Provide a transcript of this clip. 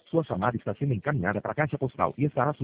Sua chamada está sendo encaminhada para a caixa postal e estará